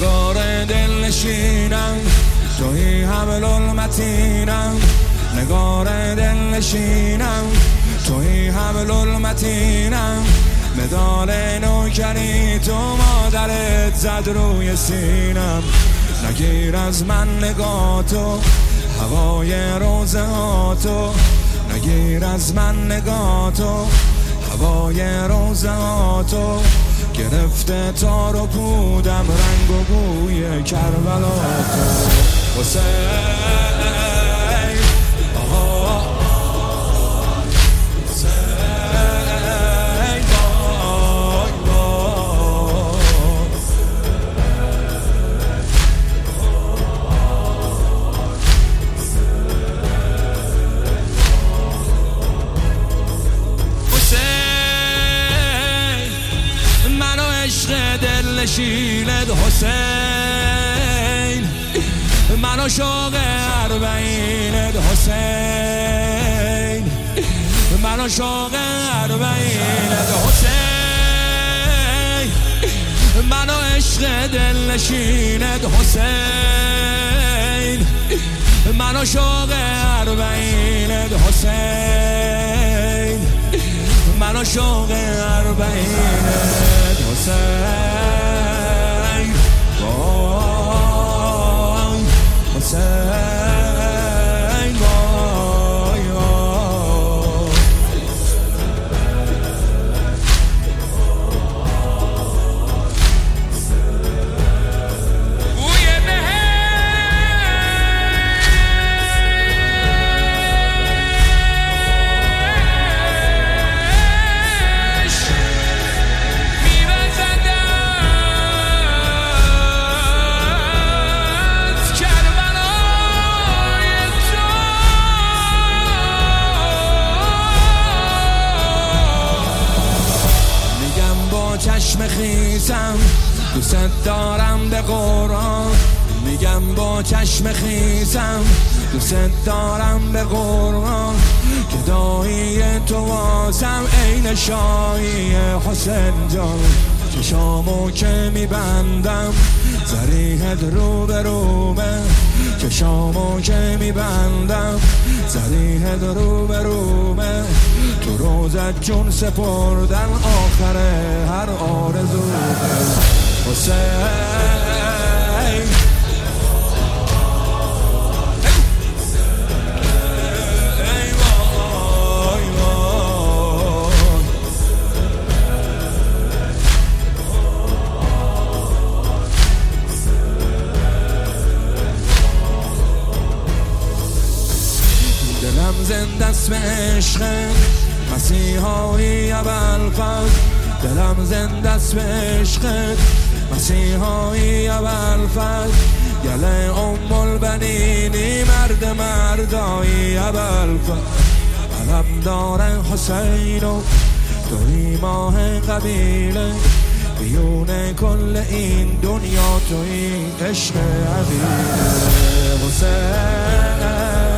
نگار دل نشینم توی حبل المتینم نگار دل نشینم توی حبل المتینم مدال نوکری تو مادرت زد روی سینم نگیر از من نگاتو هوای روزه ها تو نگیر از من نگاتو هوای روزه ها تو گرفته تار و پودم رنگ و بوی کربلا تو حسین دل نشینت حسین منو شوق اربعینت حسین منو شوق اربعینت حسین منو عشق دل نشینت حسین منو شوق اربعینت حسین منو شوق اربعینت حسین حسین وای چشم خیسم دوست دارم به قرآن میگم با چشم خیسم دوست دارم به قرآن که دایی تو واسم عین شاهی حسین جان چشامو که میبندم زریحت رو به روبه چشامو که میبندم زریحت رو به روبه تو روزت جون سپردن آخر هر آرزو حسین دلم زنده است به عشق مسیحایی ابوالفضل دلم زنده است به عشق مسیحایی ابوالفضل گله ام البنینی مرد مردایی ابوالفضل علم داره حسین و توی ماه قبیله بیونه کل این دنیا توی عشق عبیله حسین